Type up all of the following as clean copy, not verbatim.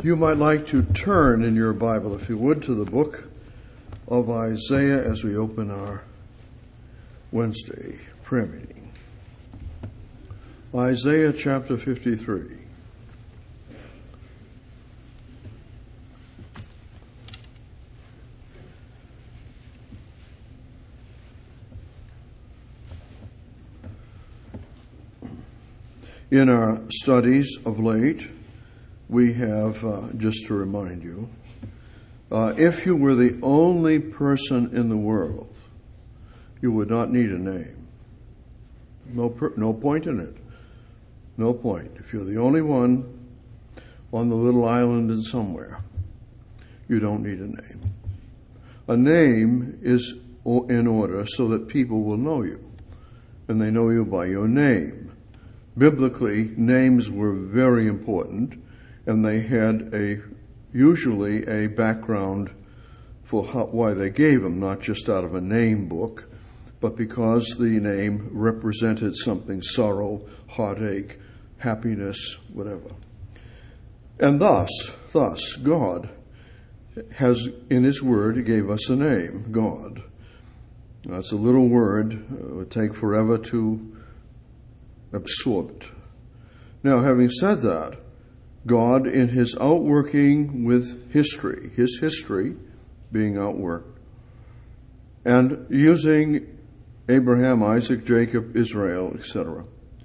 You might like to turn in your Bible, if you would, to the book of Isaiah as we open our Wednesday prayer meeting. Isaiah chapter 53. In our studies of late, we have, just to remind you, if you were the only person in the world, you would not need a name. No point in it. No point. If you're the only one on the little island in somewhere, you don't need a name. A name is in order so that people will know you, and they know you by your name. Biblically, names were very important, and they had usually a background for why they gave them, not just out of a name book, but because the name represented something: sorrow, heartache, happiness, whatever. And thus, God has, in His Word, He gave us a name, God. That's a little word. It would take forever to absorb it. Now, having said that, God, in His outworking with history, His history being outworked, and using Abraham, Isaac, Jacob, Israel, etc.,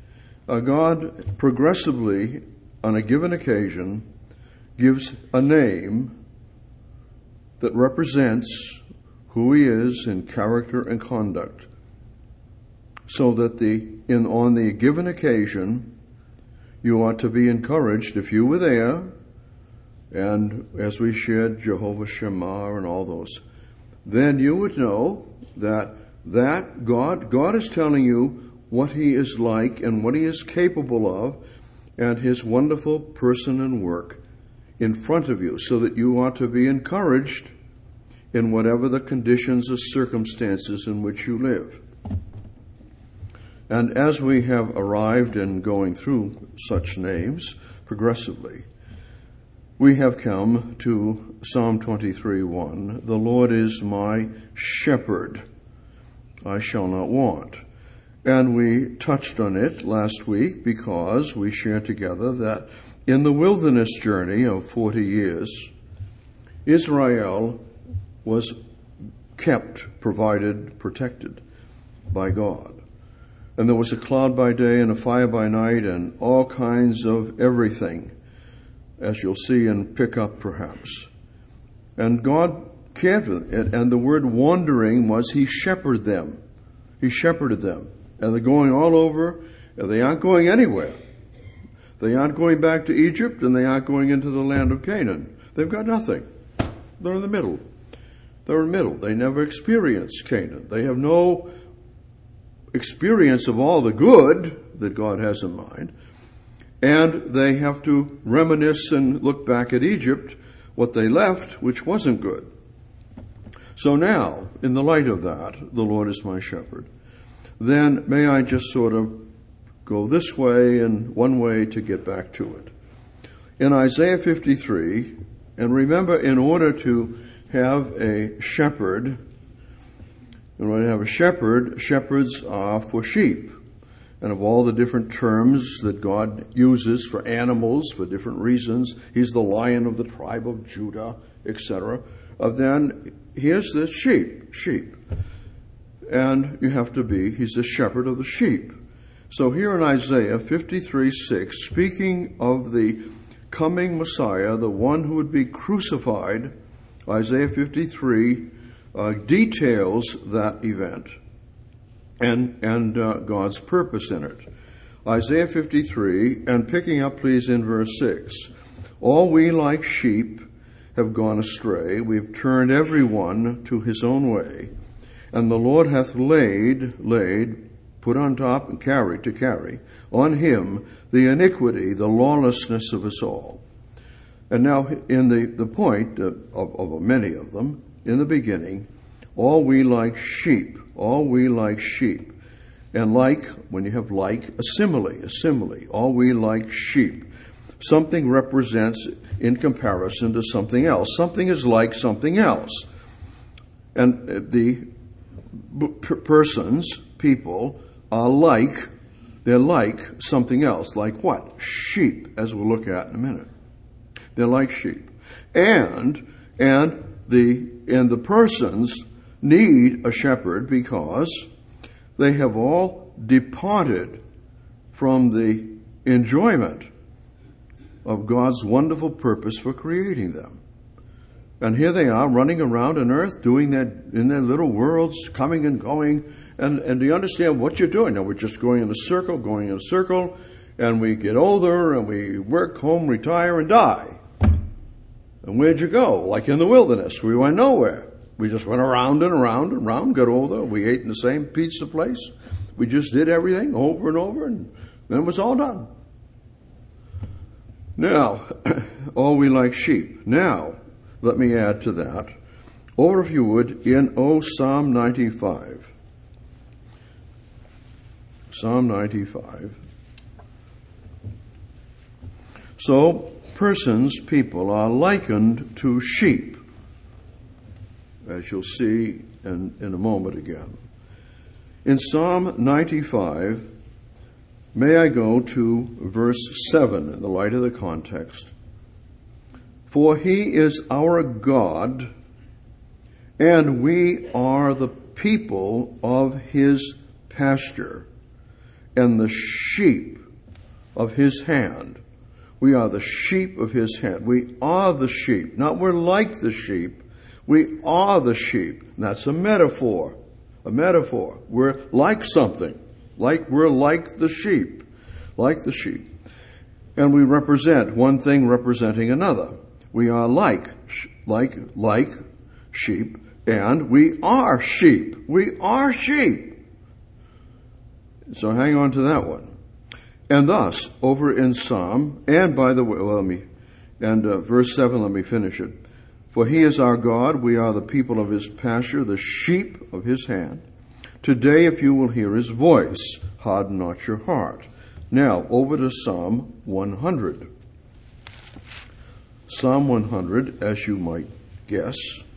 God progressively, on a given occasion, gives a name that represents who He is in character and conduct, so that on the given occasion, you ought to be encouraged, if you were there, and as we shared Jehovah Shammah and all those, then you would know that God is telling you what He is like and what He is capable of, and His wonderful person and work in front of you, so that you ought to be encouraged in whatever the conditions or circumstances in which you live. And as we have arrived in going through such names progressively, we have come to Psalm 23:1. The Lord is my shepherd, I shall not want. And we touched on it last week because we shared together that in the wilderness journey of 40 years, Israel was kept, provided, protected by God. And there was a cloud by day and a fire by night and all kinds of everything, as you'll see and pick up perhaps. And God cared for it. And the word wandering was He shepherded them. He shepherded them. And they're going all over, and they aren't going anywhere. They aren't going back to Egypt, and they aren't going into the land of Canaan. They've got nothing. They're in the middle. They're in the middle. They never experienced Canaan. They have no experience of all the good that God has in mind, and they have to reminisce and look back at Egypt, what they left, which wasn't good. So now, in the light of that, the Lord is my shepherd, then may I just sort of go this way and one way to get back to it. In Isaiah 53, and remember, in order to have a shepherd, and when you have a shepherd, shepherds are for sheep. And of all the different terms that God uses for animals for different reasons, He's the lion of the tribe of Judah, etc. Then here's the sheep. And you have to be, He's the shepherd of the sheep. So here in Isaiah 53:6, speaking of the coming Messiah, the one who would be crucified, Isaiah 53 details that event and God's purpose in it. Isaiah 53, and picking up please in verse 6, all we like sheep have gone astray, we've turned every one to his own way, and the Lord hath laid, put on top and carry on Him the iniquity, the lawlessness of us all. And now in the point of many of them, in the beginning, all we like sheep. And like, when you have like, a simile, all we like sheep. Something represents in comparison to something else. Something is like something else. And the persons, people, are like, they're like something else. Like what? Sheep, as we'll look at in a minute. They're like sheep. And the persons need a shepherd because they have all departed from the enjoyment of God's wonderful purpose for creating them. And here they are running around on earth doing that in their little worlds, coming and going. And do you understand what you're doing? Now we're just going in a circle, and we get older and we work, home, retire, and die. And where'd you go? Like in the wilderness. We went nowhere. We just went around and around and around, got older. We ate in the same pizza place. We just did everything over and over, and then it was all done. Now, all we like sheep. Now, let me add to that. Over, if you would, in Psalm 95. Psalm 95. So, persons, people, are likened to sheep, as you'll see in a moment again. In Psalm 95, may I go to verse 7 in the light of the context. For he is our God, and we are the people of his pasture, and the sheep of his hand. We are the sheep of his hand. We are the sheep. Not we're like the sheep. We are the sheep. And that's a metaphor. A metaphor. We're like something. We're like the sheep. Like the sheep. And we represent one thing representing another. We are like sheep, and we are sheep. We are sheep. So hang on to that one. And thus, over in Psalm, and by the way, verse 7, let me finish it. For he is our God, we are the people of his pasture, the sheep of his hand. Today, if you will hear his voice, harden not your heart. Now, over to Psalm 100. Psalm 100, as you might guess.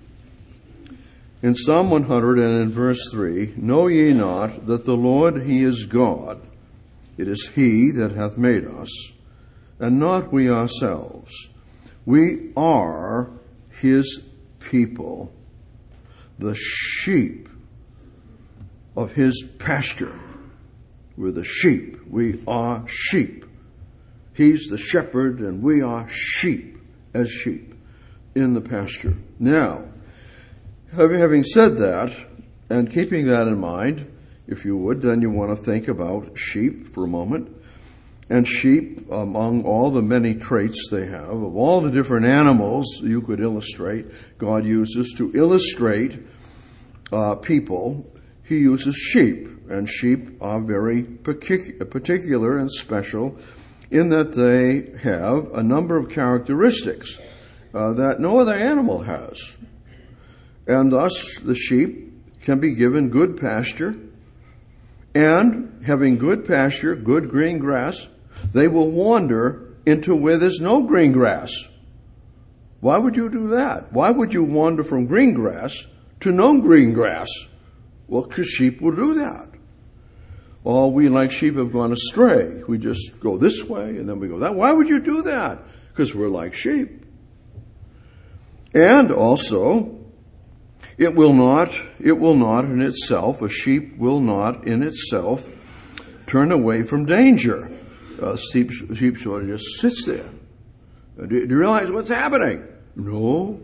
In Psalm 100 and in verse 3, know ye not that the Lord, he is God. It is he that hath made us, and not we ourselves. We are his people, the sheep of his pasture. We're the sheep. We are sheep. He's the shepherd, and we are sheep as sheep in the pasture. Now, having said that, and keeping that in mind, if you would, then you want to think about sheep for a moment. And sheep, among all the many traits they have, of all the different animals you could illustrate, God uses to illustrate people, he uses sheep. And sheep are very particular and special in that they have a number of characteristics that no other animal has. And thus the sheep can be given good pasture, and having good pasture, good green grass, they will wander into where there's no green grass. Why would you do that? Why would you wander from green grass to no green grass? Well, because sheep will do that. All we like sheep have gone astray. We just go this way and then we go that. Why would you do that? Because we're like sheep. And also, it will not in itself, a sheep will not in itself turn away from danger. Sheep sort of just sits there. Do you realize what's happening? No.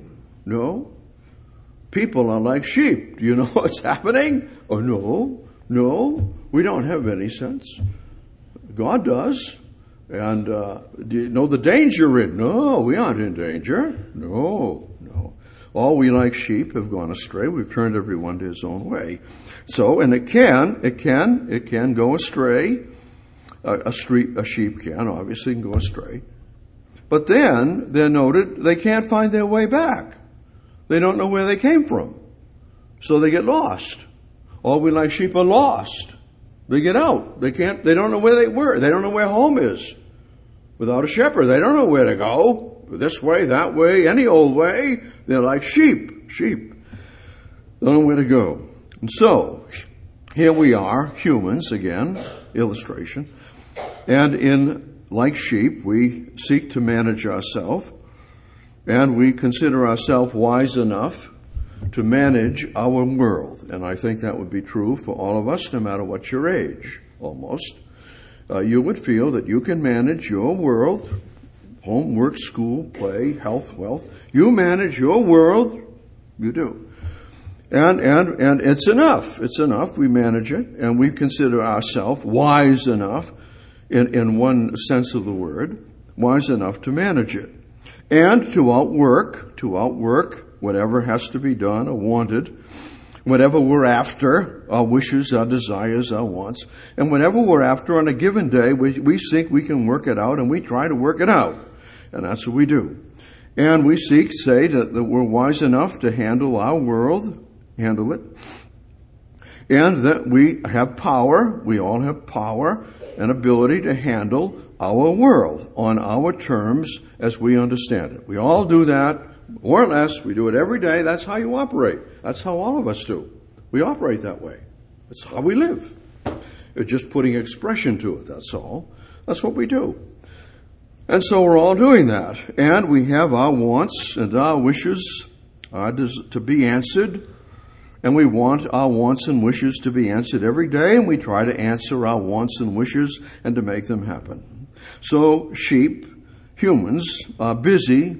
People are like sheep. Do you know what's happening? Oh, no. We don't have any sense. God does. And do you know the danger we're in? No, we aren't in danger. No. All we like sheep have gone astray. We've turned everyone to his own way. So, and it can go astray. A sheep can obviously go astray. But then they're noted, they can't find their way back. They don't know where they came from. So they get lost. All we like sheep are lost. They get out. They don't know where they were. They don't know where home is. Without a shepherd, they don't know where to go. This way, that way, any old way. They're like sheep. They don't know where to go. And so, here we are, humans, again, illustration. And like sheep, we seek to manage ourselves. And we consider ourselves wise enough to manage our world. And I think that would be true for all of us, no matter what your age, almost. You would feel that you can manage your world, home, work, school, play, health, wealth. You manage your world. You do. And it's enough. It's enough. We manage it. And we consider ourselves wise enough, in one sense of the word, wise enough to manage it. And to outwork whatever has to be done or wanted, whatever we're after, our wishes, our desires, our wants. And whatever we're after on a given day, we think we can work it out, and we try to work it out. And that's what we do. And we say that we're wise enough to handle our world, handle it, and that we have power, we all have power and ability to handle our world on our terms as we understand it. We all do that, more or less. We do it every day. That's how you operate. That's how all of us do. We operate that way. That's how we live. It's just putting expression to it, that's all. That's what we do. And so we're all doing that. And we have our wants and our wishes to be answered. And we want our wants and wishes to be answered every day. And we try to answer our wants and wishes and to make them happen. So sheep, humans, are busy,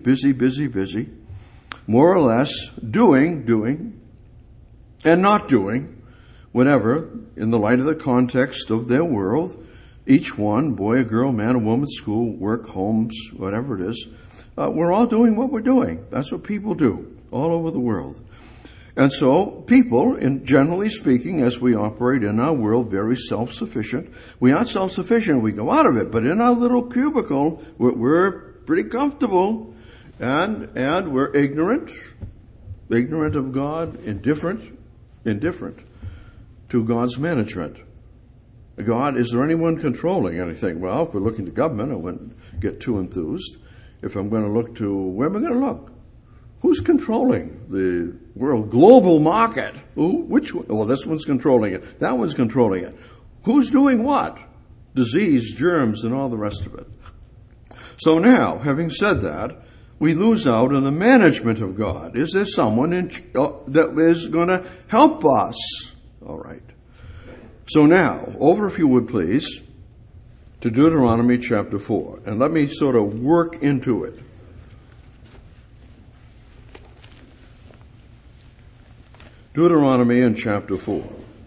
more or less doing, and not doing, whatever, in the light of the context of their world. Each one, boy, a girl, man, a woman, school, work, homes, whatever it is, we're all doing what we're doing. That's what people do all over the world. And so people, generally speaking, as we operate in our world, very self-sufficient. We aren't self-sufficient. We go out of it. But in our little cubicle, we're pretty comfortable. And we're ignorant of God, indifferent to God's management. God, is there anyone controlling anything? Well, if we're looking to government, I wouldn't get too enthused. If I'm going to look to, where am I going to look? Who's controlling the world? Global market. Who? Which one? Well, this one's controlling it. That one's controlling it. Who's doing what? Disease, germs, and all the rest of it. So now, having said that, we lose out on the management of God. Is there someone that is going to help us? All right. So now, over if you would please, to Deuteronomy chapter 4. And let me sort of work into it. Deuteronomy in chapter 4.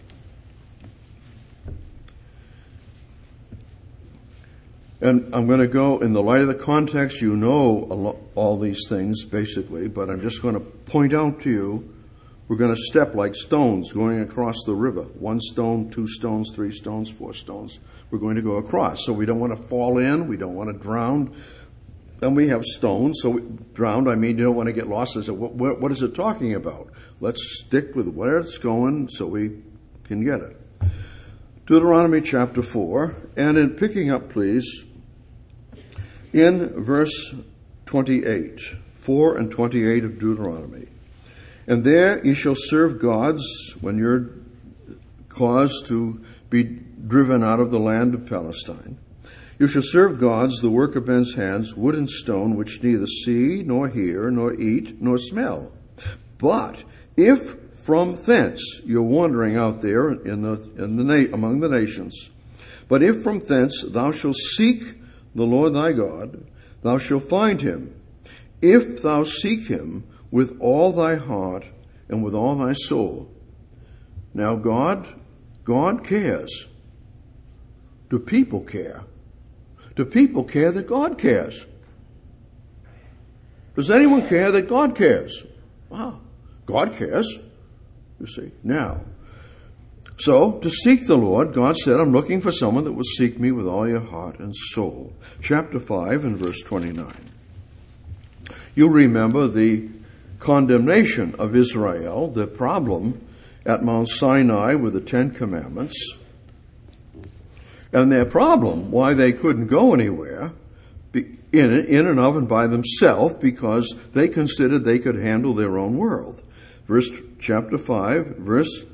And I'm going to go in the light of the context. You know all these things basically, but I'm just going to point out to you, we're going to step like stones going across the river. 1 stone, 2 stones, 3 stones, 4 stones. We're going to go across. So we don't want to fall in. We don't want to drown. And we have stones. So drowned, I mean, you don't want to get lost. What is it talking about? Let's stick with where it's going so we can get it. Deuteronomy chapter 4. And in picking up, please, in verse 28. 4 and 28 of Deuteronomy. And there ye shall serve gods when you're caused to be driven out of the land of Palestine. You shall serve gods, the work of men's hands, wood and stone, which neither see, nor hear, nor eat, nor smell. But if from thence you're wandering out there among the nations, but if from thence thou shalt seek the Lord thy God, thou shalt find him. If thou seek him with all thy heart and with all thy soul. Now God cares. Do people care? Do people care that God cares? Does anyone care that God cares? Wow, God cares, you see. Now, so to seek the Lord, God said, I'm looking for someone that will seek me with all your heart and soul. Chapter 5 and verse 29. You'll remember the condemnation of Israel, the problem at Mount Sinai with the 10 Commandments. And their problem, why they couldn't go anywhere, in and of and by themselves, because they considered they could handle their own world. Chapter 5, verse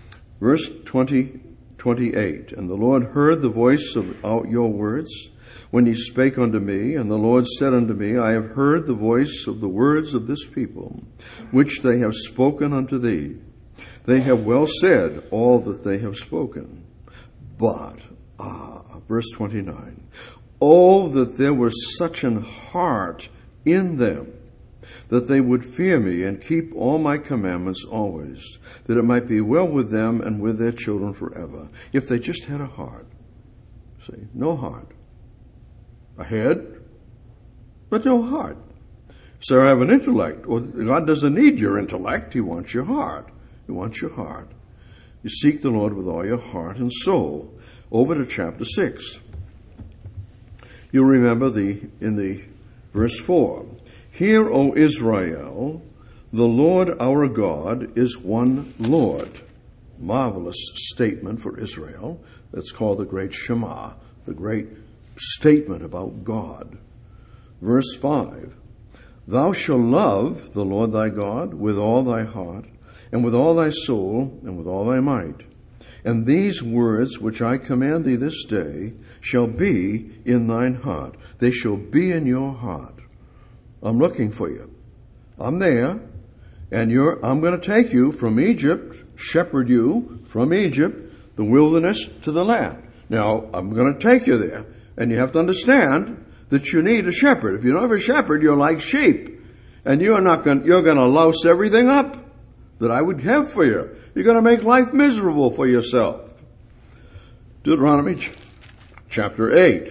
28. And the Lord heard the voice of your words when ye spake unto me, and the Lord said unto me, I have heard the voice of the words of this people, which they have spoken unto thee. They have well said all that they have spoken. But, verse 29, oh, that there were such an heart in them, that they would fear me and keep all my commandments always, that it might be well with them and with their children forever. If they just had a heart. See, no heart. A head, but no heart. So I have an intellect. Well, God doesn't need your intellect. He wants your heart. He wants your heart. You seek the Lord with all your heart and soul. Over to chapter 6. You'll remember in the verse 4. Hear, O Israel, the Lord our God is one Lord. Marvelous statement for Israel. That's called the great Shema, the great statement about God. Verse 5. Thou shalt love the Lord thy God with all thy heart, and with all thy soul, and with all thy might. And these words which I command thee this day shall be in thine heart. They shall be in your heart. I'm looking for you. I'm there, and I'm going to take you from Egypt, shepherd you from Egypt, the wilderness, to the land. Now, I'm going to take you there, and you have to understand that you need a shepherd. If you don't have a shepherd, you're like sheep, and you're going to louse everything up that I would have for you. You're going to make life miserable for yourself. Deuteronomy chapter 8.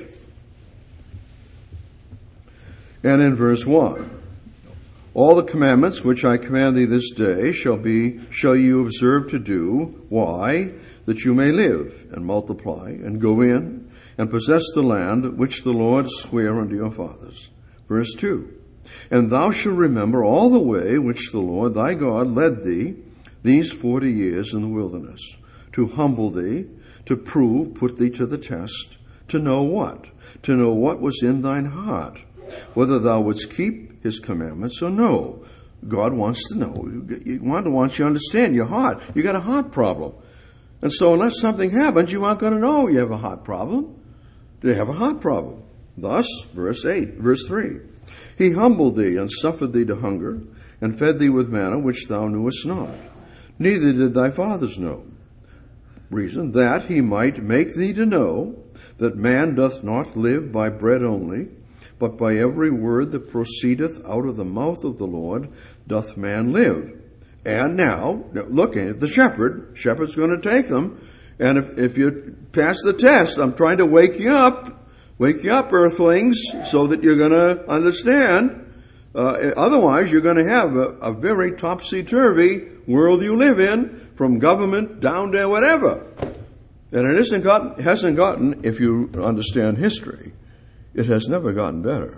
And in verse 1, all the commandments which I command thee this day shall you observe to do. Why? That you may live and multiply and go in and possess the land which the Lord sware unto your fathers. Verse 2, and thou shalt remember all the way which the Lord thy God led thee these 40 years in the wilderness, to humble thee, to prove, put thee to the test, to know what? To know what was in thine heart, whether thou wouldst keep his commandments or no. God wants to know. He wants you to understand your heart. You got a heart problem. And so unless something happens, you aren't going to know you have a heart problem. You have a heart problem. Thus, verse 3, he humbled thee and suffered thee to hunger, and fed thee with manna which thou knewest not, neither did thy fathers know. Reason, that he might make thee to know that man doth not live by bread only, but by every word that proceedeth out of the mouth of the Lord doth man live. And now, looking at the shepherd's going to take them, and if you pass the test, I'm trying to wake you up, earthlings, so that you're going to understand. Otherwise, you're going to have a very topsy-turvy world you live in, from government down to whatever. And it hasn't gotten, if you understand history, it has never gotten better.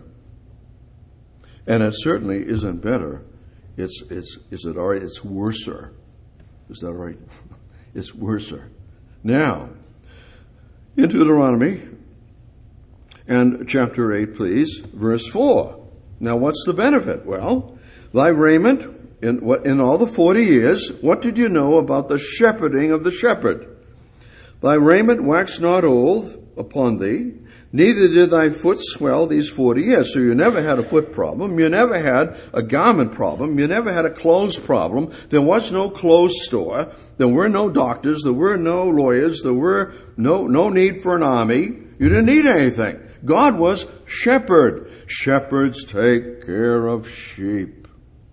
And it certainly isn't better. It's worser. Is that right? It's worser. Now, into Deuteronomy and chapter 8, please, verse 4. Now, what's the benefit? Well, thy raiment, in all the 40 years, what did you know about the shepherding of the shepherd? Thy raiment waxed not old upon thee, neither did thy foot swell these 40 years. So you never had a foot problem. You never had a garment problem. You never had a clothes problem. There was no clothes store. There were no doctors. There were no lawyers. There were no need for an army. You didn't need anything. God was shepherd. Shepherds take care of sheep.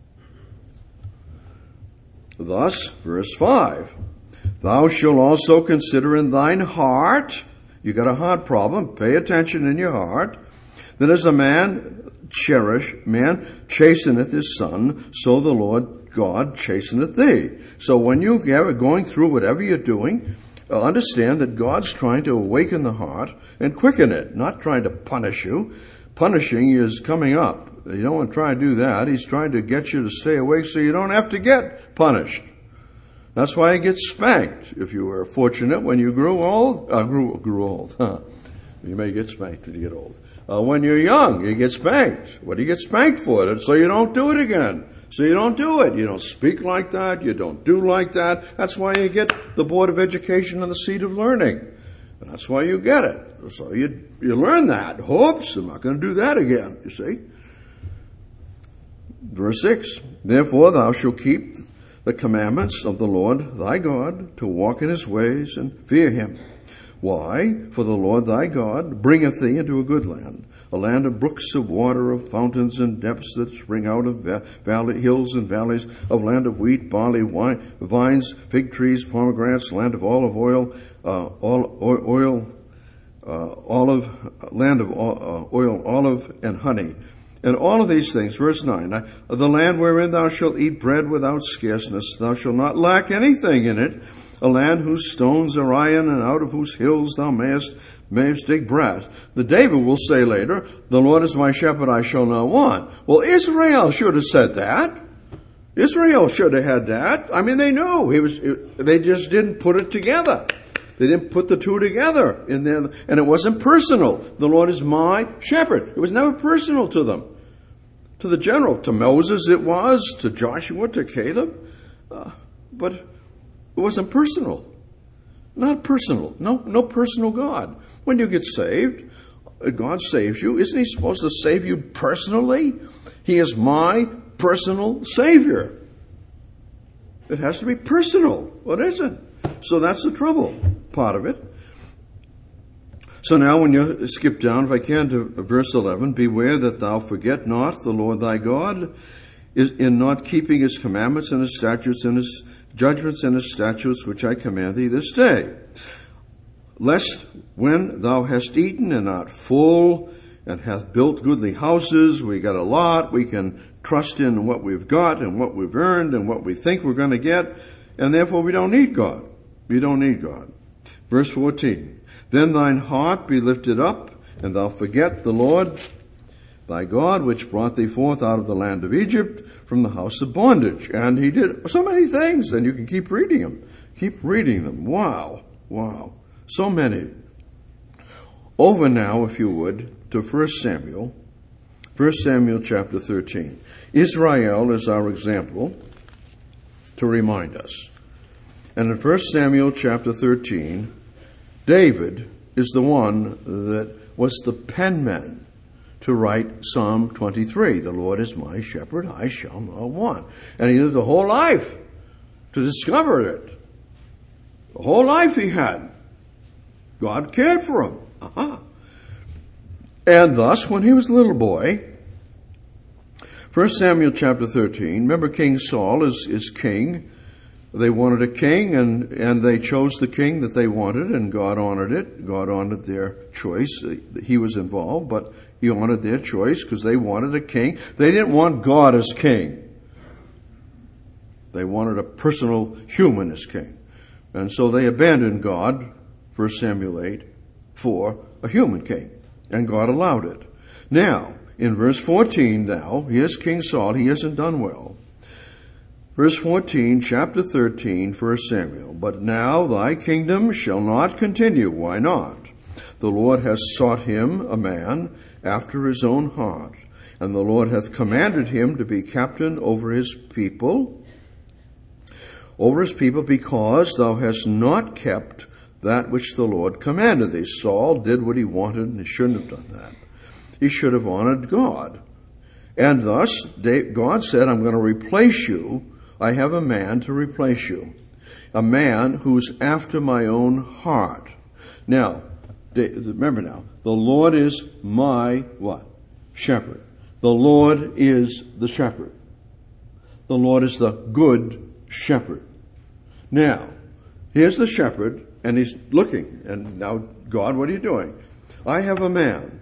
Thus, verse 5, thou shalt also consider in thine heart. You got a heart problem. Pay attention in your heart. That as a man chasteneth his son, so the Lord God chasteneth thee. So when you are going through whatever you're doing, understand that God's trying to awaken the heart and quicken it, not trying to punish you. Punishing is coming up. You don't want to try to do that. He's trying to get you to stay awake so you don't have to get punished. That's why you get spanked. If you were fortunate when you grew old, You may get spanked when you get old. When you're young, you get spanked. What do you get spanked for? So you don't do it again. So you don't do it. You don't speak like that. You don't do like that. That's why you get the Board of Education and the seat of learning. And that's why you get it. So you learn that. Oops, I'm not going to do that again, you see. Verse 6, therefore thou shalt keep the commandments of the Lord thy God, to walk in his ways and fear him. Why? For the Lord thy God bringeth thee into a good land, a land of brooks of water, of fountains and depths that spring out of valley, hills and valleys, of land of wheat, barley, wine, vines, fig trees, pomegranates, land of olive oil, land of oil, olive, and honey. And all of these things, verse 9, the land wherein thou shalt eat bread without scarceness, thou shalt not lack anything in it, a land whose stones are iron, and out of whose hills thou mayest dig brass. The David will say later, the Lord is my shepherd, I shall not want. Well, Israel should have said that. Israel should have had that. I mean, they knew. They just didn't put it together. They didn't put the two together in there, and it wasn't personal. The Lord is my shepherd. It was never personal to them. To the general, to Moses it was, to Joshua, to Caleb, but it wasn't personal. Not personal. No personal God. When you get saved, God saves you. Isn't he supposed to save you personally? He is my personal Savior. It has to be personal. What is it? So that's the trouble part of it. So now when you skip down, if I can, to verse 11, beware that thou forget not the Lord thy God is in not keeping his commandments and his statutes and his judgments and his statutes which I command thee this day. Lest when thou hast eaten and art full and hath built goodly houses, we got a lot, we can trust in what we've got and what we've earned and what we think we're going to get, and therefore we don't need God. We don't need God. Verse 14, then thine heart be lifted up, and thou forget the Lord thy God, which brought thee forth out of the land of Egypt from the house of bondage. And he did so many things, and you can keep reading them. Keep reading them. Wow. So many. Over now, if you would, to 1 Samuel. 1 Samuel chapter 13. Israel is our example to remind us. And in 1 Samuel chapter 13, David is the one that was the penman to write Psalm 23. The Lord is my shepherd, I shall not want. And he lived a whole life to discover it. The whole life he had. God cared for him. And thus, when he was a little boy, 1 Samuel chapter 13, remember King Saul is king. They wanted a king, and they chose the king that they wanted, and God honored it. God honored their choice. He was involved, but he honored their choice because they wanted a king. They didn't want God as king. They wanted a personal human as king. And so they abandoned God, 1 Samuel 8, for a human king. And God allowed it. Now, in verse 14 now, here's King Saul. He hasn't done well. Verse 14, chapter 13, 1 Samuel. But now thy kingdom shall not continue. Why not? The Lord has sought him a man after his own heart. And the Lord hath commanded him to be captain over his people. Because thou hast not kept that which the Lord commanded thee. Saul did what he wanted, and he shouldn't have done that. He should have honored God. And thus, God said, I'm going to replace you. I have a man to replace you. A man who's after my own heart. Now, remember now, the Lord is my what? Shepherd. The Lord is the shepherd. The Lord is the good shepherd. Now, here's the shepherd, and he's looking. And now, God, what are you doing? I have a man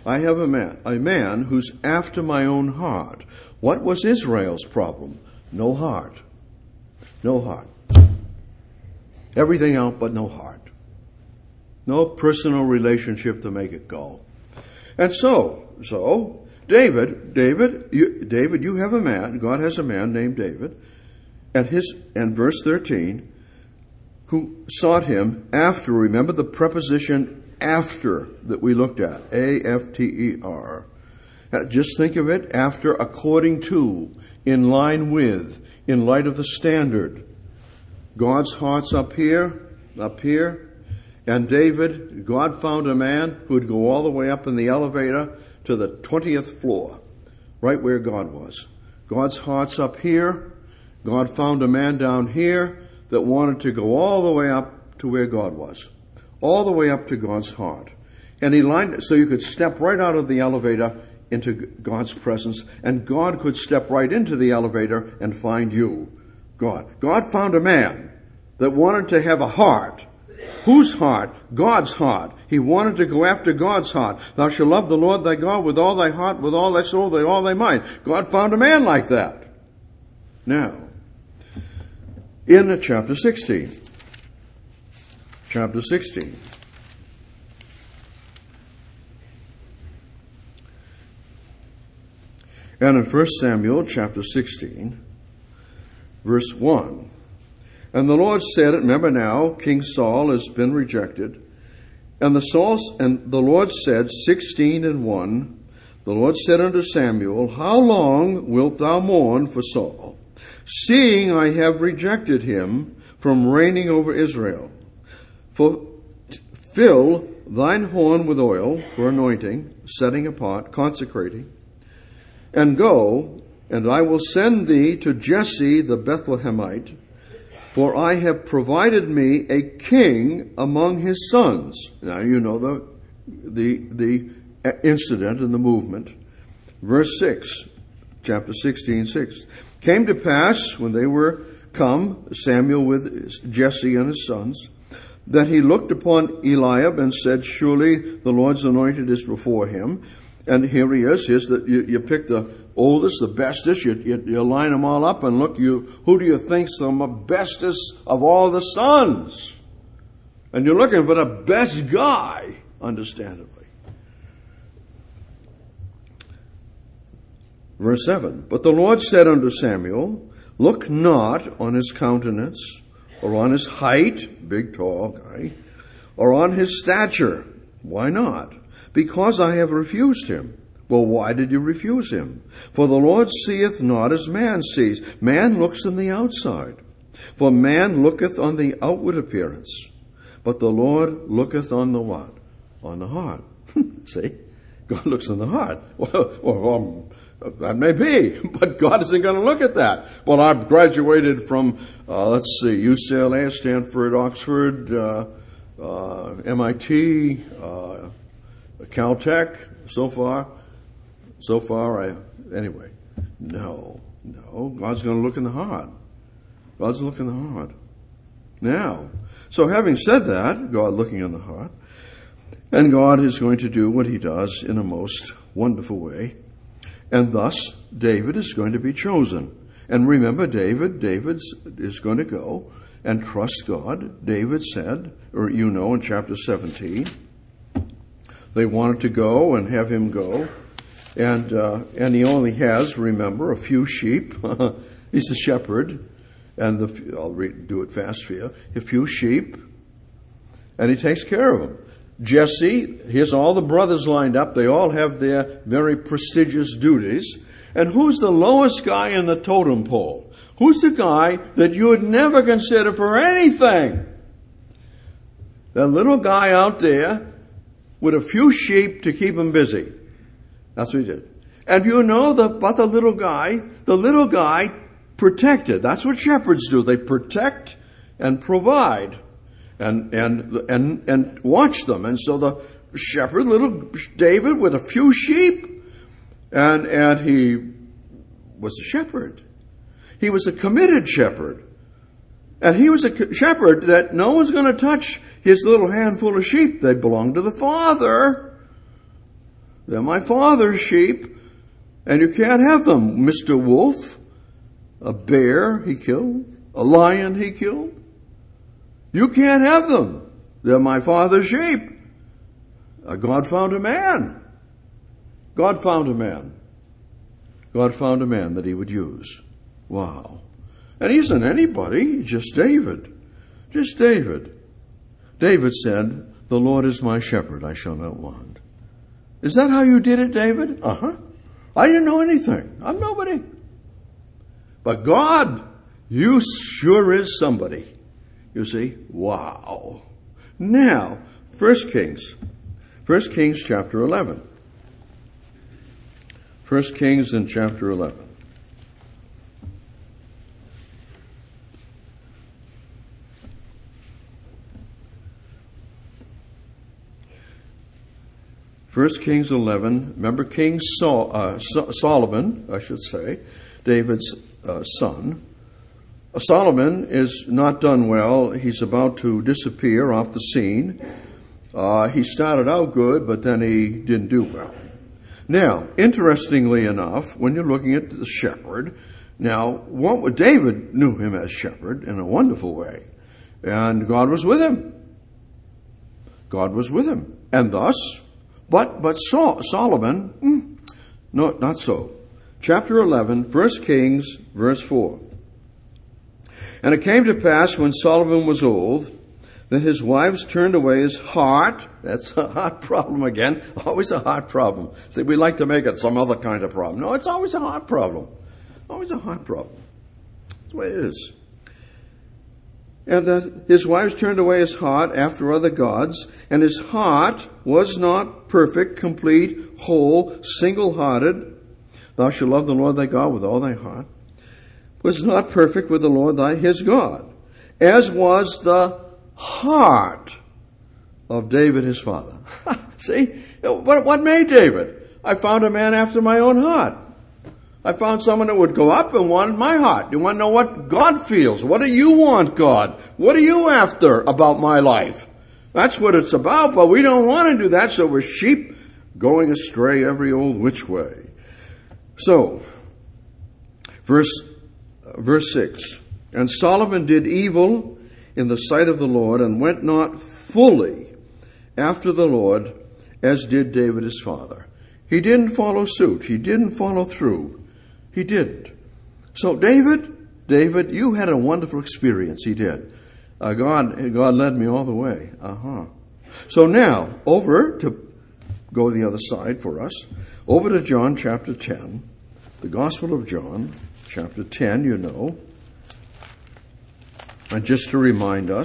who's after my own heart. What was Israel's problem? No heart. No heart. Everything out but no heart. No personal relationship to make it go. And so, David, you have a man, God has a man named David, and verse 13, who sought him after, remember the preposition after that we looked at, A-F-T-E-R. Just think of it, after, according to, in line with, in light of the standard. God's heart's up here, and David, God found a man who would go all the way up in the elevator to the 20th floor, right where God was. God's heart's up here. God found a man down here that wanted to go all the way up to where God was, all the way up to God's heart. And he lined it so you could step right out of the elevator into God's presence, and God could step right into the elevator and find you, God. God found a man that wanted to have a heart. Whose heart? God's heart. He wanted to go after God's heart. Thou shalt love the Lord thy God with all thy heart, with all thy soul, with all thy mind. God found a man like that. Now, in chapter 16. Chapter 16. And in 1 Samuel chapter 16, verse 1. And the Lord said, remember now, King Saul has been rejected. And the Lord said, 16:1, the Lord said unto Samuel, how long wilt thou mourn for Saul, seeing I have rejected him from reigning over Israel? For fill thine horn with oil for anointing, setting apart, consecrating, and go, and I will send thee to Jesse the Bethlehemite, for I have provided me a king among his sons. Now you know the incident and the movement. Verse 6, chapter 16:6. Came to pass when they were come, Samuel with Jesse and his sons, that he looked upon Eliab and said, surely the Lord's anointed is before him. And here he is. Here's you pick the oldest, the bestest. You line them all up and look. Who do you think's the bestest of all the sons? And you're looking for the best guy, understandably. Verse 7. But the Lord said unto Samuel, look not on his countenance, or on his height, big tall guy, or on his stature. Why not? Because I have refused him. Well, why did you refuse him? For the Lord seeth not as man sees. Man looks on the outside. For man looketh on the outward appearance. But the Lord looketh on the what? On the heart. See? God looks on the heart. Well, that may be, but God isn't going to look at that. Well, I've graduated from, UCLA, Stanford, Oxford, MIT, Caltech, so far, anyway. No, God's going to look in the heart. God's looking in the heart. Now, so having said that, God looking in the heart, and God is going to do what he does in a most wonderful way, and thus David is going to be chosen. And remember, David is going to go and trust God. David said, or in chapter 17, they wanted to go and have him go. And he only has, remember, a few sheep. He's a shepherd. And I'll do it fast for you. A few sheep. And he takes care of them. Jesse, here's all the brothers lined up. They all have their very prestigious duties. And who's the lowest guy in the totem pole? Who's the guy that you would never consider for anything? The little guy out there with a few sheep to keep him busy. That's what he did. And you know about the little guy protected. That's what shepherds do. They protect and provide and watch them. And so the shepherd, little David with a few sheep, and he was a shepherd. He was a committed shepherd. And he was a shepherd that no one's going to touch his little handful of sheep. They belong to the Father. They're my Father's sheep. And you can't have them. Mr. Wolf, a bear he killed, a lion he killed. You can't have them. They're my Father's sheep. God found a man. God found a man. God found a man that he would use. Wow. And he isn't anybody, just David. Just David. David said, The Lord is my shepherd, I shall not want. Is that how you did it, David? Uh-huh. I didn't know anything. I'm nobody. But God, you sure is somebody. You see? Wow. Now, 1 Kings chapter 11. 1 Kings in chapter 11. First Kings 11, remember King Solomon, I should say, David's son. Solomon is not done well. He's about to disappear off the scene. He started out good, but then he didn't do well. Now, interestingly enough, when you're looking at the shepherd, now, David knew him as shepherd in a wonderful way. And God was with him. God was with him. And thus, but Solomon, no, not so. Chapter 11, 1 Kings, verse 4. And it came to pass when Solomon was old, that his wives turned away his heart. That's a heart problem again. Always a heart problem. See, we like to make it some other kind of problem. No, it's always a heart problem. Always a heart problem. That's the way it is. And that his wives turned away his heart after other gods, and his heart was not perfect, complete, whole, single-hearted. Thou shalt love the Lord thy God with all thy heart. Was not perfect with the Lord his God, as was the heart of David his father. See, what made David? I found a man after my own heart. I found someone that would go up and wanted my heart. You want to know what God feels? What do you want, God? What are you after about my life? That's what it's about, but we don't want to do that, so we're sheep going astray every old which way. So, verse 6. And Solomon did evil in the sight of the Lord and went not fully after the Lord as did David his father. He didn't follow suit. He didn't follow through. He didn't. So David, you had a wonderful experience. He did. God led me all the way. So now, over to go the other side for us. Over to John chapter 10. The Gospel of John, chapter 10, you know. And just to remind us,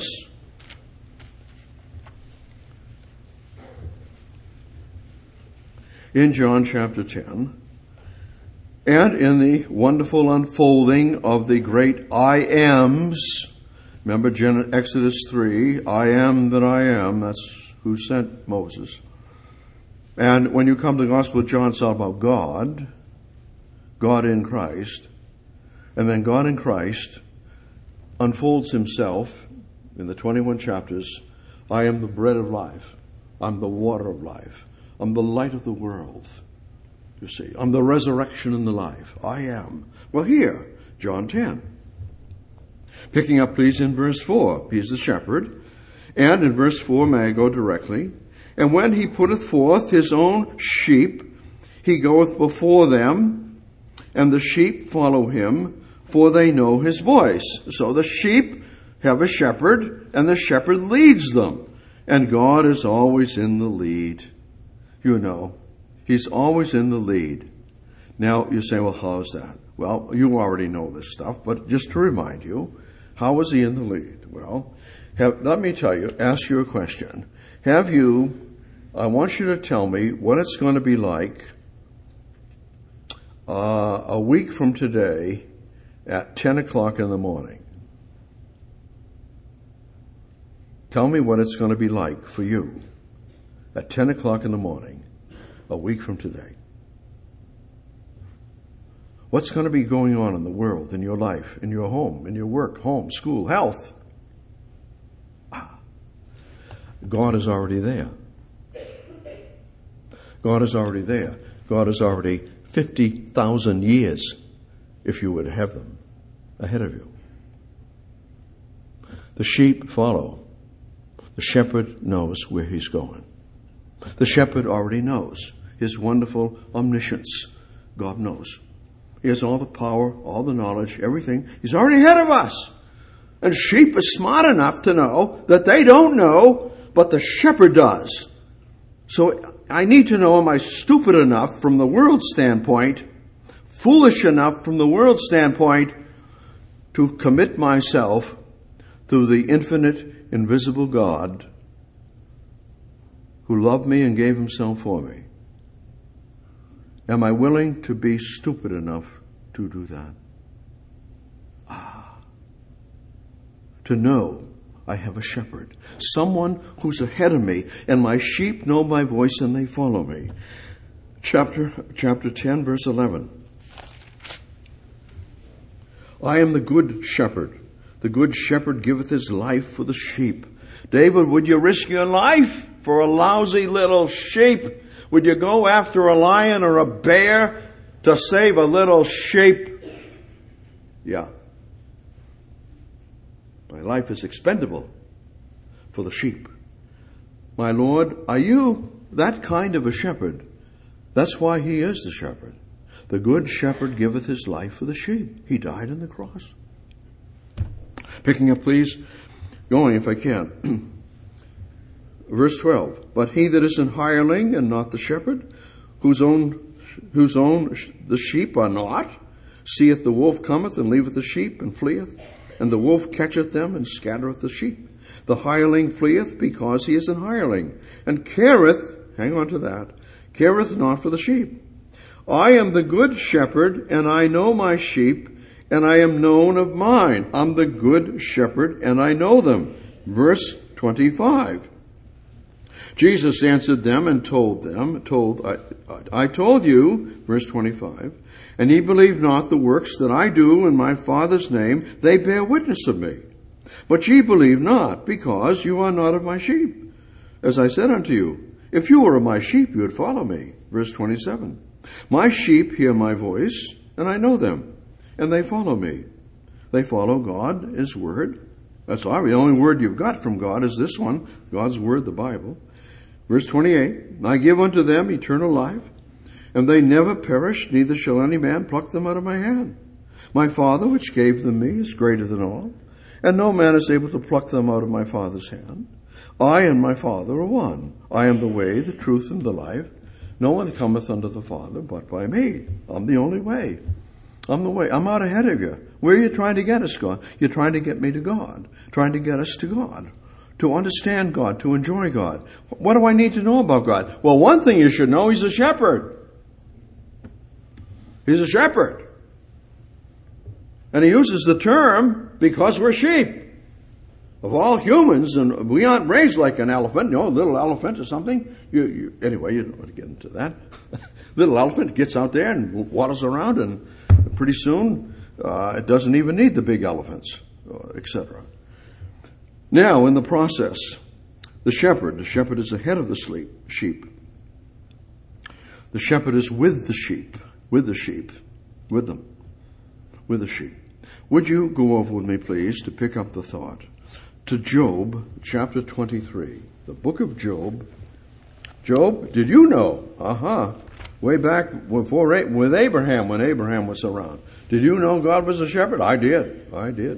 in John chapter 10, and in the wonderful unfolding of the great I ams, remember Exodus 3, I am that I am, that's who sent Moses. And when you come to the Gospel of John, it's all about God in Christ, and then God in Christ unfolds himself in the 21 chapters. I am the bread of life. I'm the water of life. I'm the light of the world. You see, I'm the resurrection and the life. I am. Well, here, John 10. Picking up, please, in verse 4. He's the shepherd. And in verse 4, may I go directly? And when he putteth forth his own sheep, he goeth before them, and the sheep follow him, for they know his voice. So the sheep have a shepherd, and the shepherd leads them. And God is always in the lead. You know, he's always in the lead. Now, you say, well, how's that? Well, you already know this stuff, but just to remind you, how was he in the lead? Well, let me tell you, ask you a question. I want you to tell me what it's going to be like a week from today at 10 o'clock in the morning. Tell me what it's going to be like for you at 10 o'clock in the morning, a week from today. What's going to be going on in the world, in your life, in your home, in your work, home, school, health? God is already there. God is already there. God is already 50,000 years, if you would have them, ahead of you. The sheep follow. The shepherd knows where he's going. The shepherd already knows. His wonderful omniscience. God knows. He has all the power, all the knowledge, everything. He's already ahead of us. And sheep are smart enough to know that they don't know but the shepherd does. So I need to know, am I stupid enough from the world's standpoint, foolish enough from the world's standpoint, to commit myself to the infinite, invisible God who loved me and gave himself for me? Am I willing to be stupid enough to do that? To know I have a shepherd, someone who's ahead of me, and my sheep know my voice and they follow me. Chapter 10, verse 11. I am the good shepherd. The good shepherd giveth his life for the sheep. David, would you risk your life for a lousy little sheep? Would you go after a lion or a bear to save a little sheep? Yeah. My life is expendable for the sheep. My Lord, are you that kind of a shepherd? That's why he is the shepherd. The good shepherd giveth his life for the sheep. He died on the cross. Picking up, please, going if I can. Verse 12. But he that is an hireling and not the shepherd, whose own the sheep are not, seeth the wolf cometh and leaveth the sheep and fleeth. And the wolf catcheth them and scattereth the sheep. The hireling fleeth because he is an hireling, and careth, hang on to that, careth not for the sheep. I am the good shepherd, and I know my sheep, and I am known of mine. I'm the good shepherd, and I know them. Verse 25. Jesus answered them and I told you, verse 25, and ye believe not the works that I do in my Father's name, they bear witness of me. But ye believe not, because you are not of my sheep. As I said unto you, if you were of my sheep, you would follow me. Verse 27. My sheep hear my voice, and I know them, and they follow me. They follow God, his word. That's all. The only word you've got from God is this one, God's word, the Bible. Verse 28, I give unto them eternal life, and they never perish, neither shall any man pluck them out of my hand. My Father, which gave them me, is greater than all, and no man is able to pluck them out of my Father's hand. I and my Father are one. I am the way, the truth, and the life. No one cometh unto the Father but by me. I'm the only way. I'm the way. I'm out ahead of you. Where are you trying to get us, God? You're trying to get me to God, trying to get us to God, to understand God, to enjoy God. What do I need to know about God? Well, one thing you should know, he's a shepherd. He's a shepherd. And he uses the term because we're sheep. Of all humans, and we aren't raised like an elephant, a little elephant or something. Anyway, you don't want to get into that. Little elephant gets out there and waddles around, and pretty soon it doesn't even need the big elephants, etc. Now, in the process, the shepherd is ahead of the sheep. The shepherd is with the sheep, with the sheep, with them, with the sheep. Would you go over with me, please, to pick up the thought to Job, chapter 23, the book of Job. Job, did you know? Way back with Abraham, when Abraham was around. Did you know God was a shepherd? I did.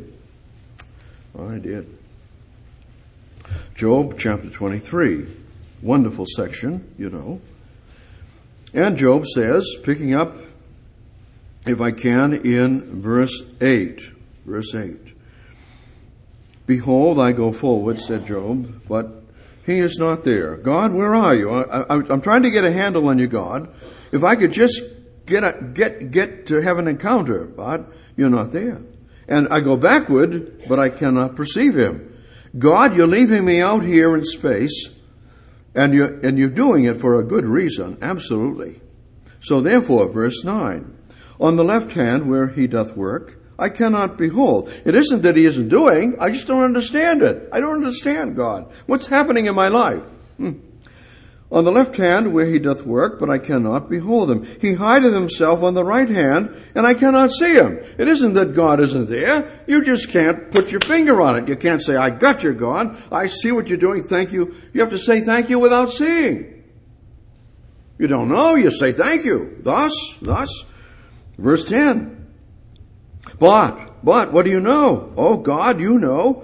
Job, chapter 23, wonderful section, you know. And Job says, picking up, if I can, in verse 8. Verse 8. Behold, I go forward, said Job, but he is not there. God, where are you? I'm trying to get a handle on you, God. If I could just get to have an encounter, but you're not there. And I go backward, but I cannot perceive him. God, you're leaving me out here in space, and you're doing it for a good reason, absolutely. So therefore, verse 9, on the left hand where he doth work, I cannot behold. It isn't that he isn't doing, I just don't understand it. I don't understand God. What's happening in my life? On the left hand where he doth work, but I cannot behold him. He hideth himself on the right hand, and I cannot see him. It isn't that God isn't there. You just can't put your finger on it. You can't say, I got you, God. I see what you're doing. Thank you. You have to say thank you without seeing. You don't know. You say thank you. Thus. Verse 10. But, what do you know? Oh, God, you know.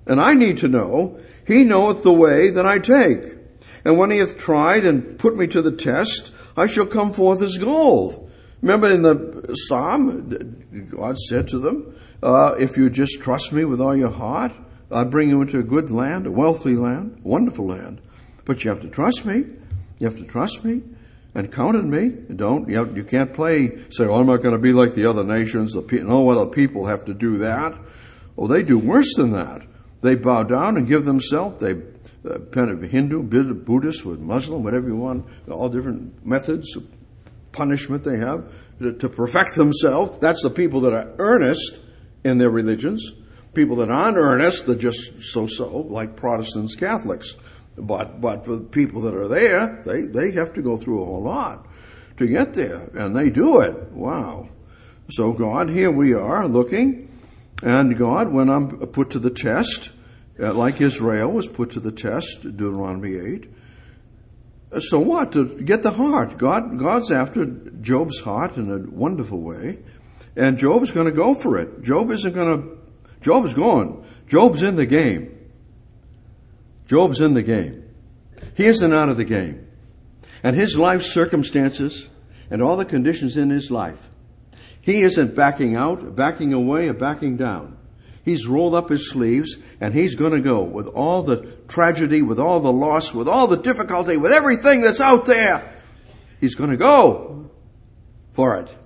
and I need to know. He knoweth the way that I take. And when he hath tried and put me to the test, I shall come forth as gold. Remember in the Psalm, God said to them, if you just trust me with all your heart, I'll bring you into a good land, a wealthy land, a wonderful land. But you have to trust me. You have to trust me and count on me. You can't say, oh, I'm not going to be like the other nations. No other people have to do that. Oh, they do worse than that. They bow down and give themselves. They Hindu, Buddhist, Muslim, whatever you want, all different methods of punishment they have to perfect themselves. That's the people that are earnest in their religions. People that aren't earnest, they're just so-so, like Protestants, Catholics. But for the people that are there, they have to go through a whole lot to get there, and they do it. Wow. So God, here we are looking, and God, when I'm put to the test, like Israel was put to the test, Deuteronomy 8. So what? To get the heart. God's after Job's heart in a wonderful way. And Job's going to go for it. Job is going. Job's in the game. Job's in the game. He isn't out of the game. And his life circumstances and all the conditions in his life, he isn't backing out, backing away, or backing down. He's rolled up his sleeves, and he's going to go with all the tragedy, with all the loss, with all the difficulty, with everything that's out there. He's going to go for it.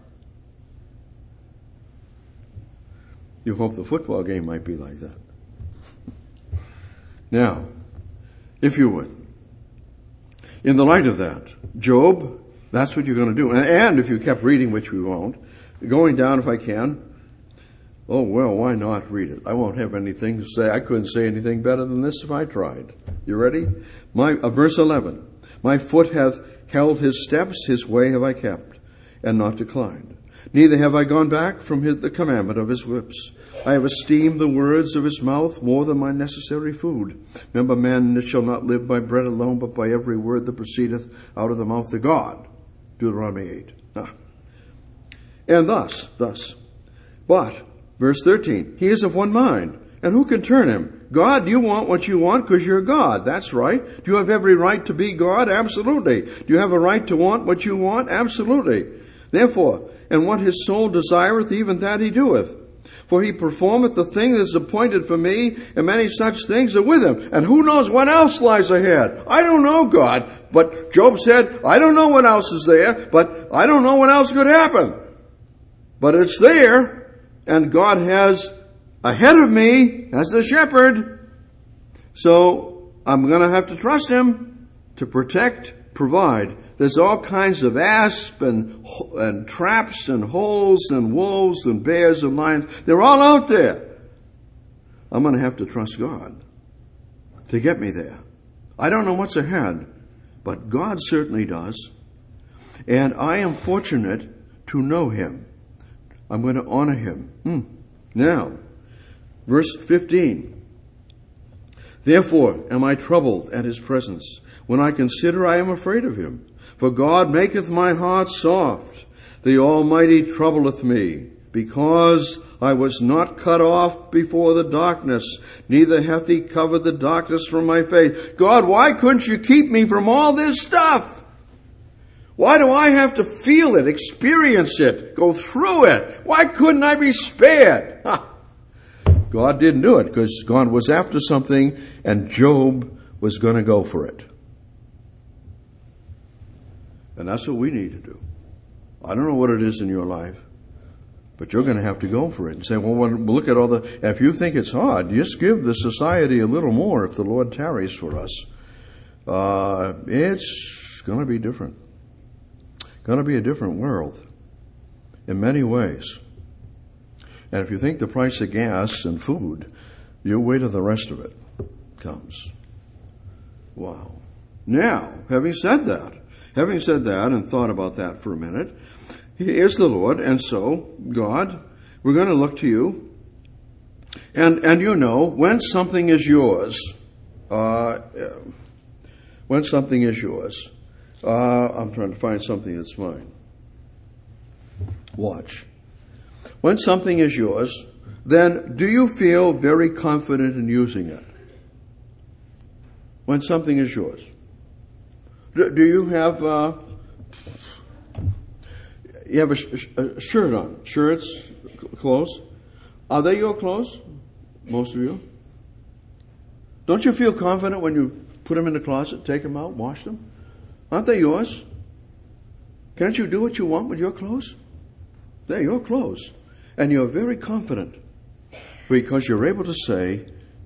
You hope the football game might be like that. Now, if you would, in the light of that, Job, that's what you're going to do. And if you kept reading, which we won't, going down if I can, oh, well, why not read it? I won't have anything to say. I couldn't say anything better than this if I tried. You ready? Verse 11. My foot hath held his steps, his way have I kept, and not declined. Neither have I gone back from the commandment of his lips. I have esteemed the words of his mouth more than my necessary food. Remember, man shall not live by bread alone, but by every word that proceedeth out of the mouth of God. Deuteronomy 8. And thus, but, verse 13, he is of one mind, and who can turn him? God, you want what you want because you're God. That's right. Do you have every right to be God? Absolutely. Do you have a right to want what you want? Absolutely. Therefore, and what his soul desireth, even that he doeth. For he performeth the thing that is appointed for me, and many such things are with him. And who knows what else lies ahead? I don't know, God. But Job said, I don't know what else is there, but I don't know what else could happen. But it's there, and God has ahead of me as the shepherd. So I'm going to have to trust him to protect, provide. There's all kinds of asps and traps and holes and wolves and bears and lions. They're all out there. I'm going to have to trust God to get me there. I don't know what's ahead, but God certainly does. And I am fortunate to know him. I'm going to honor him. Now, verse 15. Therefore am I troubled at his presence. When I consider, I am afraid of him. For God maketh my heart soft. The Almighty troubleth me, because I was not cut off before the darkness, neither hath he covered the darkness from my face. God, why couldn't you keep me from all this stuff? Why do I have to feel it, experience it, go through it? Why couldn't I be spared? God didn't do it because God was after something and Job was going to go for it. And that's what we need to do. I don't know what it is in your life, but you're going to have to go for it and say, well, look at all if you think it's hard, just give the society a little more if the Lord tarries for us. It's going to be different. Going to be a different world in many ways. And if you think the price of gas and food, you wait till the rest of it comes. Wow. Now, having said that and thought about that for a minute, he is the Lord, and so, God, we're going to look to you. And you know, when something is yours, I'm trying to find something that's mine. Watch. When something is yours, then do you feel very confident in using it when something is yours? Do you have a shirt on? Shirts, clothes? Are they your clothes? Most of you? Don't you feel confident when you put them in the closet, take them out, wash them? Aren't they yours? Can't you do what you want with your clothes? They're your clothes. And you're very confident because you're able to say,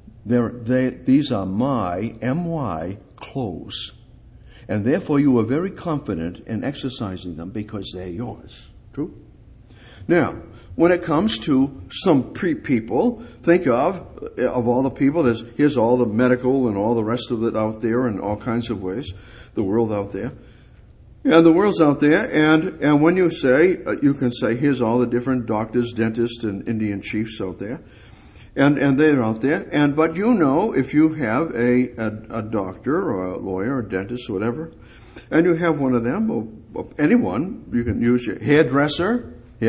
these are my, M-Y, clothes. And therefore you are very confident in exercising them because they're yours. True? Now, when it comes to some people, think of all the people, here's all the medical and all the rest of it out there in all kinds of ways, the world out there. And the world's out there, and when you say, you can say, here's all the different doctors, dentists, and Indian chiefs out there. And they're out there. But you know, if you have a doctor or a lawyer or a dentist or whatever, and you have one of them, or anyone, you can use your hairdresser,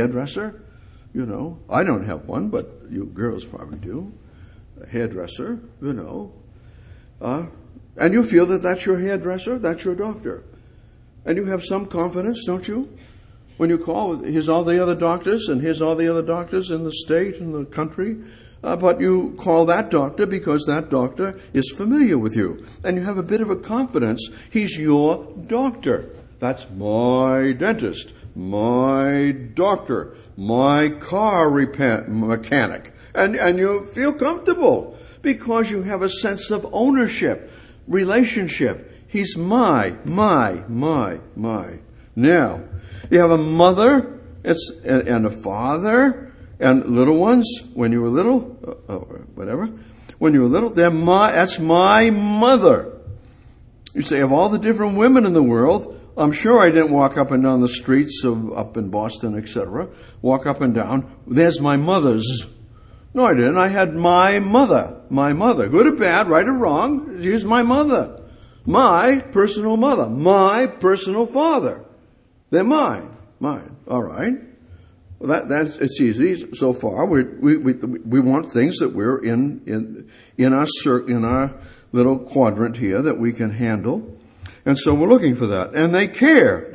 you know. I don't have one, but you girls probably do. A hairdresser, you know. And you feel that that's your hairdresser, that's your doctor. And you have some confidence, don't you? When you call, here's all the other doctors, and here's all the other doctors in the state and the country. But you call that doctor because that doctor is familiar with you. And you have a bit of a confidence. He's your doctor. That's my dentist, my doctor, my car mechanic. And you feel comfortable because you have a sense of ownership, relationship. He's my. Now, you have a mother and a father and little ones. When you were little, whatever. When you were little, that's my mother. You say, of all the different women in the world, I'm sure I didn't walk up and down the streets up in Boston, etc. Walk up and down. There's my mother's. No, I didn't. I had my mother. My mother. Good or bad, right or wrong, she's my mother. My personal mother. My personal father. They're mine. All right. Well, it's easy so far. We want things that we're in our little quadrant here that we can handle, and so we're looking for that. And they care,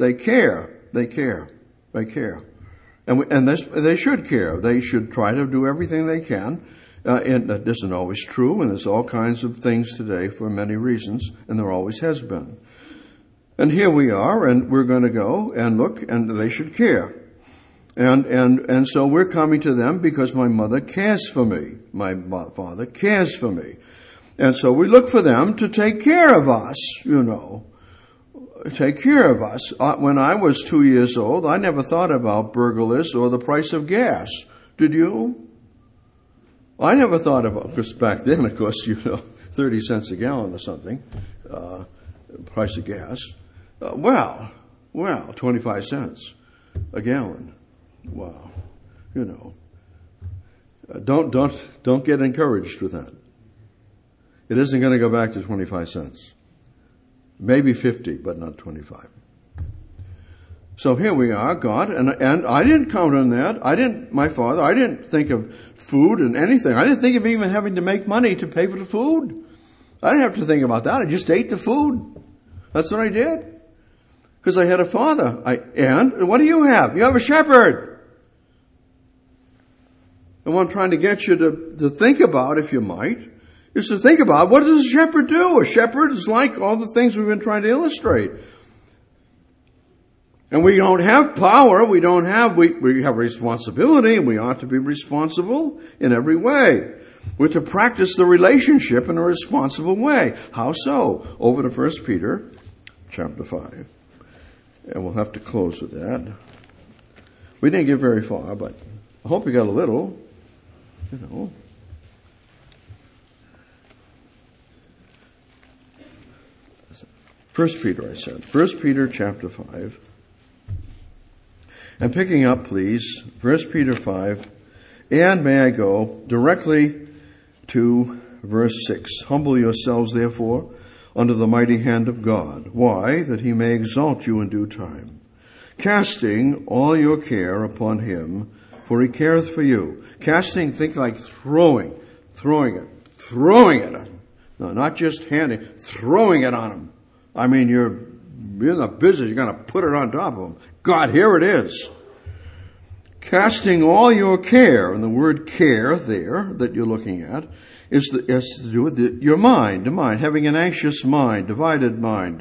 and they should care. They should try to do everything they can. And that isn't always true, and there's all kinds of things today for many reasons, and there always has been. And here we are, and we're going to go and look, and they should care. And so we're coming to them because my mother cares for me. My father cares for me. And so we look for them to take care of us, you know. Take care of us. When I was 2 years old, I never thought about burglars or the price of gas. Did you? I never thought about, because back then, of course, 30 cents a gallon or something, price of gas. Well, 25 cents a gallon. Wow. Don't get encouraged with that. It isn't going to go back to 25 cents. Maybe 50, but not 25. So here we are, God, and I didn't count on that. I didn't think of food and anything. I didn't think of even having to make money to pay for the food. I didn't have to think about that. I just ate the food. That's what I did. Because I had a father. And what do you have? You have a shepherd. And what I'm trying to get you to think about, if you might, is to think about, what does a shepherd do? A shepherd is like all the things we've been trying to illustrate. And we don't have power, we have responsibility, and we ought to be responsible in every way. We're to practice the relationship in a responsible way. How so? Over to 1 Peter chapter 5. And we'll have to close with that. We didn't get very far, but I hope you got a little, 1 Peter, I said. 1 Peter chapter 5. And picking up, please, 1 Peter 5, and may I go directly to verse 6. Humble yourselves, therefore, under the mighty hand of God. Why? That he may exalt you in due time, casting all your care upon him, for he careth for you. Casting, think like throwing it. No, not just handing, throwing it on him. I mean, you're in the business, you're going to put it on top of him. God, here it is. Casting all your care, and the word care there that you're looking at has to do with your mind, having an anxious mind, divided mind,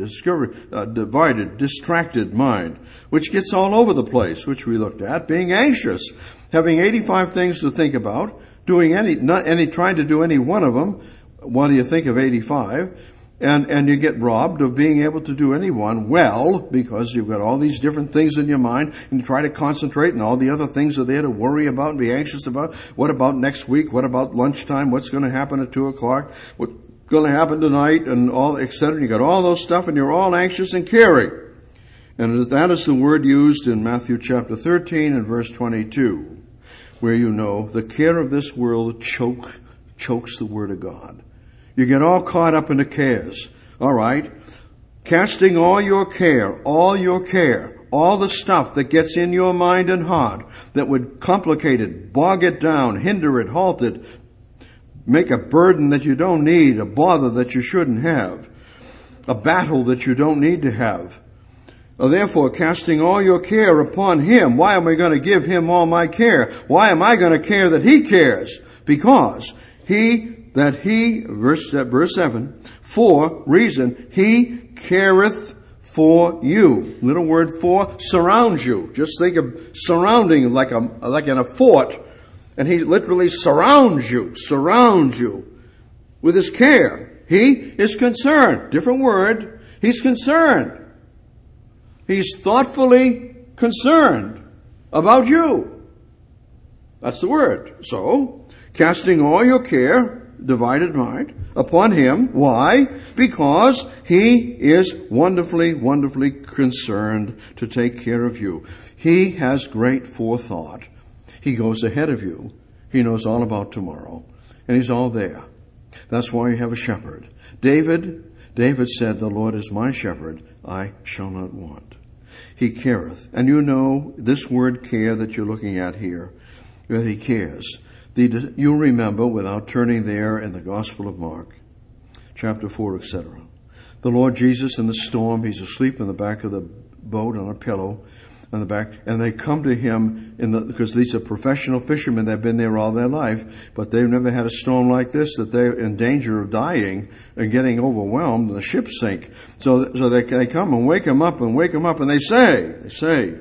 distracted mind, which gets all over the place, which we looked at, being anxious, having 85 things to think about, trying to do any one of them. What do you think of 85? And you get robbed of being able to do any one well, because you've got all these different things in your mind, and you try to concentrate, and all the other things are there to worry about and be anxious about. What about next week? What about lunchtime? What's going to happen at 2 o'clock? What's going to happen tonight? And all, etc. You got all those stuff, and you're all anxious and caring. And that is the word used in Matthew chapter 13 and verse 22, where the care of this world chokes the word of God. You get all caught up in the cares. All right. Casting all your care, all the stuff that gets in your mind and heart that would complicate it, bog it down, hinder it, halt it, make a burden that you don't need, a bother that you shouldn't have, a battle that you don't need to have. Therefore, casting all your care upon him. Why am I going to give him all my care? Why am I going to care that he cares? Because verse 7, for reason, he careth for you. Little word for, surrounds you. Just think of surrounding like in a fort. And he literally surrounds you with his care. He is concerned. Different word. He's concerned. He's thoughtfully concerned about you. That's the word. So, casting all your care, divided mind, upon him. Why? Because he is wonderfully, wonderfully concerned to take care of you. He has great forethought. He goes ahead of you. He knows all about tomorrow. And he's all there. That's why you have a shepherd. David said, the Lord is my shepherd. I shall not want. He careth. And this word care that you're looking at here, that he cares. You remember, without turning there, in the Gospel of Mark, chapter 4, etc. The Lord Jesus in the storm, he's asleep in the back of the boat on a pillow on the back, and they come to him because these are professional fishermen. They've been there all their life, but they've never had a storm like this, that they're in danger of dying and getting overwhelmed and the ship sink. So they come and wake him up, and they say,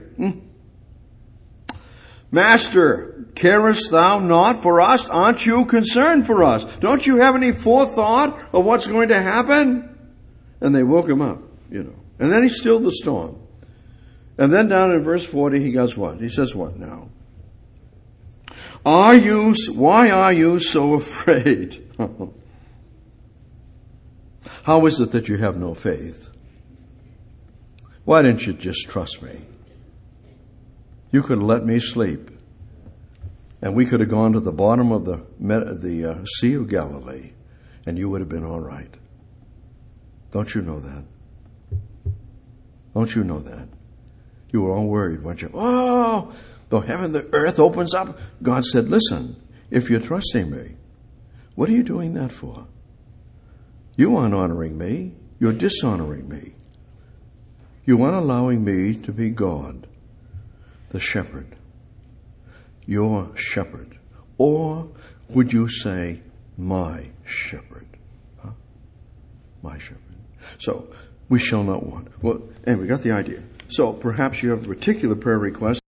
Master, carest thou not for us? Aren't you concerned for us? Don't you have any forethought of what's going to happen? And they woke him up, And then he stilled the storm. And then down in verse 40, he goes what? He says what now? Why are you so afraid? How is it that you have no faith? Why didn't you just trust me? You could have let me sleep, and we could have gone to the bottom of the Sea of Galilee, and you would have been all right. Don't you know that? Don't you know that? You were all worried, weren't you? Oh, the earth opens up. God said, listen, if you're trusting me, what are you doing that for? You aren't honoring me. You're dishonoring me. You aren't allowing me to be God, the shepherd, your shepherd. Or would you say, my shepherd? Huh? My shepherd. So, we shall not want. Well, and we got the idea. So perhaps you have a particular prayer request.